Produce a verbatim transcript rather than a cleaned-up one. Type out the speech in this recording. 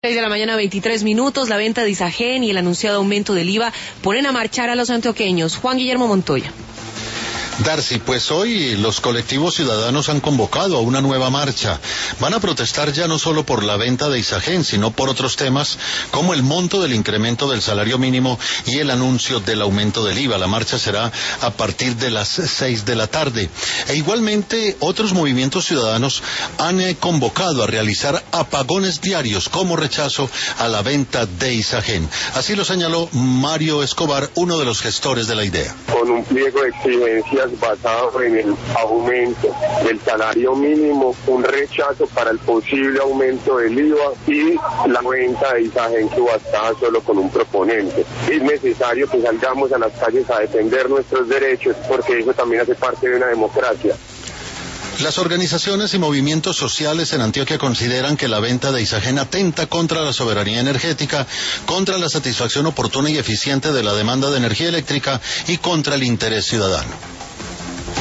seis de la mañana, veintitrés minutos, la venta de Isagen y el anunciado aumento del I V A ponen a marchar a los antioqueños. Juan Guillermo Montoya. Darcy, pues hoy los colectivos ciudadanos han convocado a una nueva marcha. Van a protestar ya no solo por la venta de Isagen, sino por otros temas como el monto del incremento del salario mínimo y el anuncio del aumento del I V A. La marcha será a partir de las seis de la tarde. E igualmente otros movimientos ciudadanos han eh, convocado a realizar apagones diarios como rechazo a la venta de Isagen. Así lo señaló Mario Escobar, uno de los gestores de la idea. Con un pliego de exigencias basado en el aumento del salario mínimo, un rechazo para el posible aumento del I V A y la venta de Isagen subastada solo con un proponente. Es necesario que salgamos a las calles a defender nuestros derechos porque eso también hace parte de una democracia. Las organizaciones y movimientos sociales en Antioquia consideran que la venta de Isagen atenta contra la soberanía energética, contra la satisfacción oportuna y eficiente de la demanda de energía eléctrica y contra el interés ciudadano.